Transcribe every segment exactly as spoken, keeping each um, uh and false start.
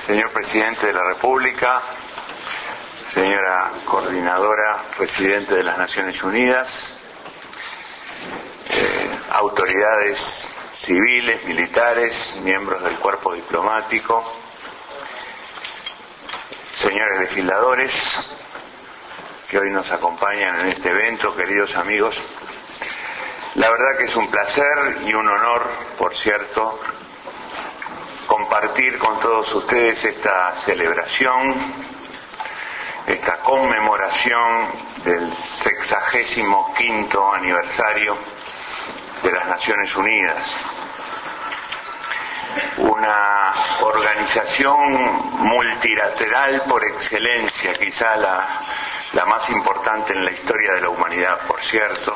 Señor Presidente de la República, señora Coordinadora Residente de las Naciones Unidas, eh, autoridades civiles, militares, miembros del cuerpo diplomático, señores legisladores que hoy nos acompañan en este evento, queridos amigos, la verdad que es un placer y un honor, por cierto, compartir con todos ustedes esta celebración, esta conmemoración del sexagésimo quinto aniversario de las Naciones Unidas, una organización multilateral por excelencia, quizá la, la más importante en la historia de la humanidad, por cierto,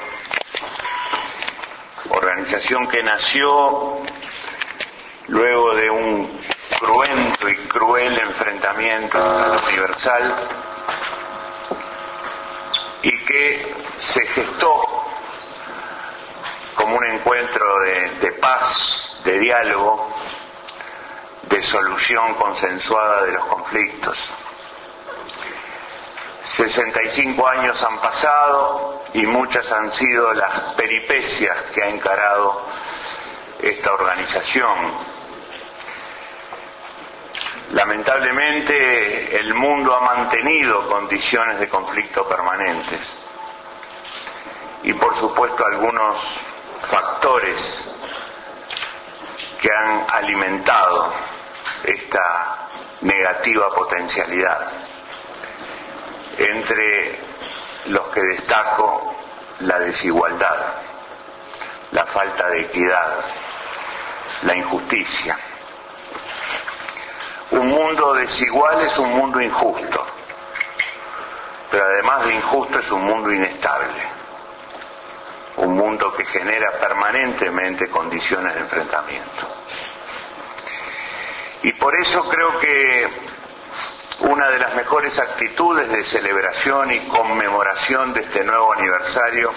organización que nació luego de un cruento y cruel enfrentamiento universal y que se gestó como un encuentro de, de paz, de diálogo, de solución consensuada de los conflictos. sesenta y cinco años han pasado y muchas han sido las peripecias que ha encarado esta organización. Lamentablemente el mundo ha mantenido condiciones de conflicto permanentes y por supuesto algunos factores que han alimentado esta negativa potencialidad, entre los que destaco la desigualdad, la falta de equidad, la injusticia. Un mundo desigual es un mundo injusto, pero además de injusto es un mundo inestable, un mundo que genera permanentemente condiciones de enfrentamiento. Y por eso creo que una de las mejores actitudes de celebración y conmemoración de este nuevo aniversario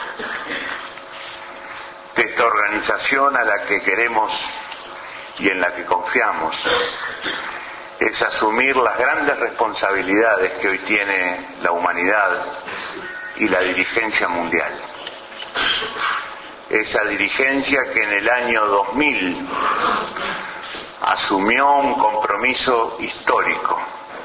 de esta organización a la que queremos y en la que confiamos es asumir las grandes responsabilidades que hoy tiene la humanidad y la dirigencia mundial. Esa dirigencia que en el año dos mil asumió un compromiso histórico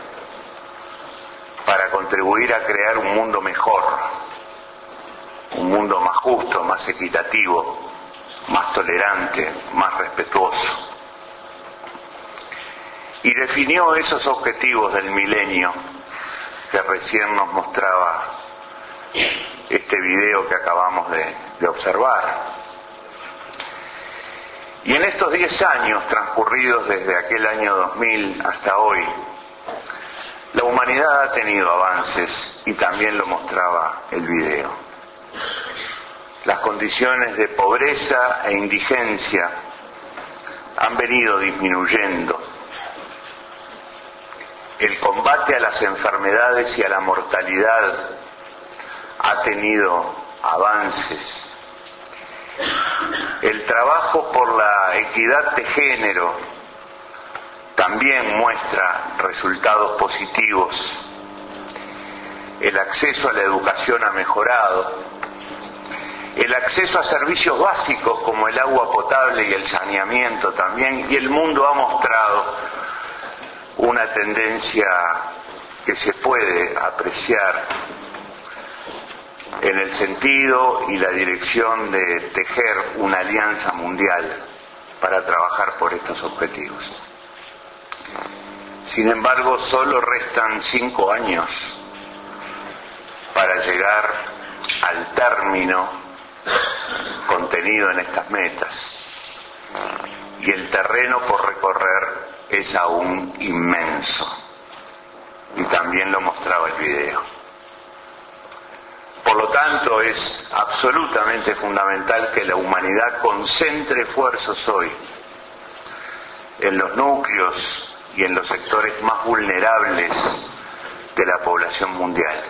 para contribuir a crear un mundo mejor, un mundo más justo, más equitativo, más tolerante, más respetuoso. Y definió esos objetivos del milenio que recién nos mostraba este video que acabamos de, de observar. Y en estos diez años transcurridos desde aquel año dos mil hasta hoy, la humanidad ha tenido avances y también lo mostraba el video. Las condiciones de pobreza e indigencia han venido disminuyendo. El combate a las enfermedades y a la mortalidad ha tenido avances. El trabajo por la equidad de género también muestra resultados positivos. El acceso a la educación ha mejorado. El acceso a servicios básicos como el agua potable y el saneamiento también, y el mundo ha mostrado una tendencia que se puede apreciar en el sentido y la dirección de tejer una alianza mundial para trabajar por estos objetivos. Sin embargo, solo restan cinco años para llegar al término contenido en estas metas, y el terreno por recorrer es aún inmenso, y también lo mostraba el video. Por lo tanto, es absolutamente fundamental que la humanidad concentre esfuerzos hoy en los núcleos y en los sectores más vulnerables de la población mundial.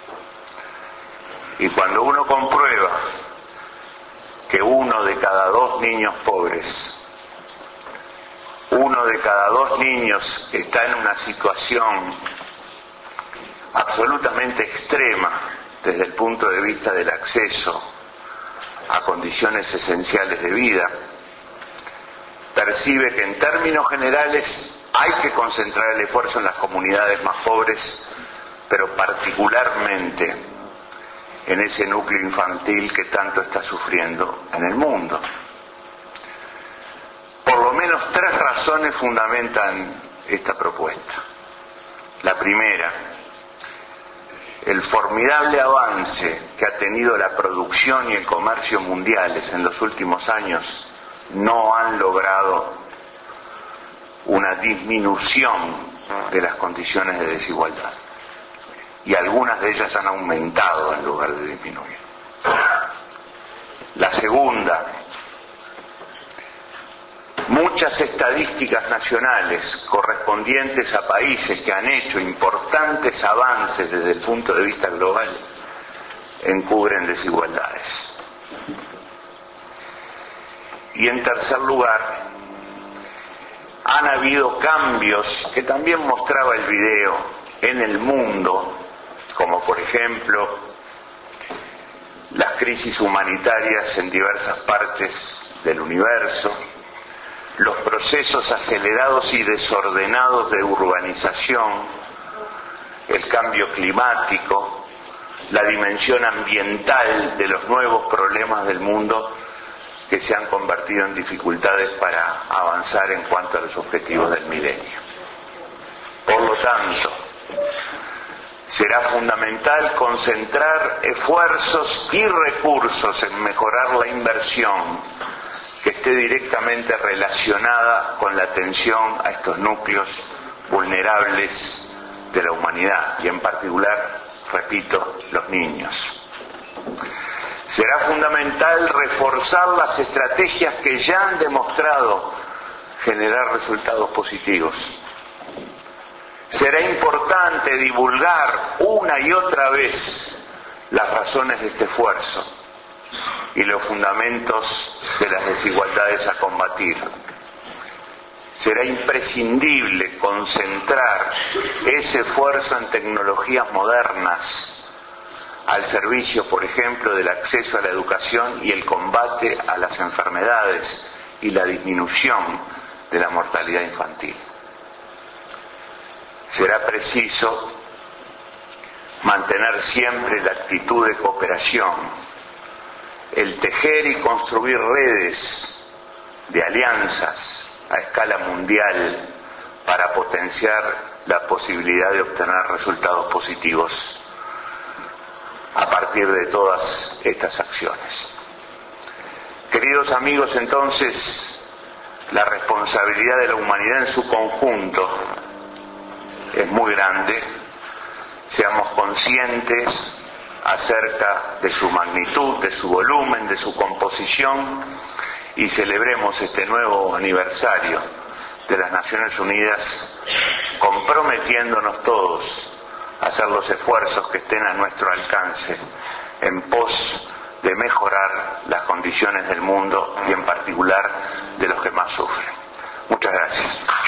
Y cuando uno comprueba que uno de cada dos niños pobres uno de cada dos niños está en una situación absolutamente extrema desde el punto de vista del acceso a condiciones esenciales de vida, percibe que en términos generales hay que concentrar el esfuerzo en las comunidades más pobres, pero particularmente en ese núcleo infantil que tanto está sufriendo en el mundo. Por lo menos tres razones fundamentan esta propuesta. La primera, el formidable avance que ha tenido la producción y el comercio mundiales en los últimos años no han logrado una disminución de las condiciones de desigualdad, y algunas de ellas han aumentado en lugar de disminuir. La segunda, muchas estadísticas nacionales correspondientes a países que han hecho importantes avances desde el punto de vista global encubren desigualdades. Y en tercer lugar, han habido cambios que también mostraba el video en el mundo, como por ejemplo las crisis humanitarias en diversas partes del universo, los procesos acelerados y desordenados de urbanización, el cambio climático, la dimensión ambiental de los nuevos problemas del mundo que se han convertido en dificultades para avanzar en cuanto a los objetivos del milenio. Por lo tanto, será fundamental concentrar esfuerzos y recursos en mejorar la inversión que esté directamente relacionada con la atención a estos núcleos vulnerables de la humanidad, y en particular, repito, los niños. Será fundamental reforzar las estrategias que ya han demostrado generar resultados positivos. Será importante divulgar una y otra vez las razones de este esfuerzo y los fundamentos de las desigualdades a combatir. Será imprescindible concentrar ese esfuerzo en tecnologías modernas al servicio, por ejemplo, del acceso a la educación y el combate a las enfermedades y la disminución de la mortalidad infantil. Será preciso mantener siempre la actitud de cooperación, el tejer y construir redes de alianzas a escala mundial para potenciar la posibilidad de obtener resultados positivos a partir de todas estas acciones. Queridos amigos, entonces, la responsabilidad de la humanidad en su conjunto es muy grande. Seamos conscientes acerca de su magnitud, de su volumen, de su composición, y celebremos este nuevo aniversario de las Naciones Unidas comprometiéndonos todos a hacer los esfuerzos que estén a nuestro alcance en pos de mejorar las condiciones del mundo y en particular de los que más sufren. Muchas gracias.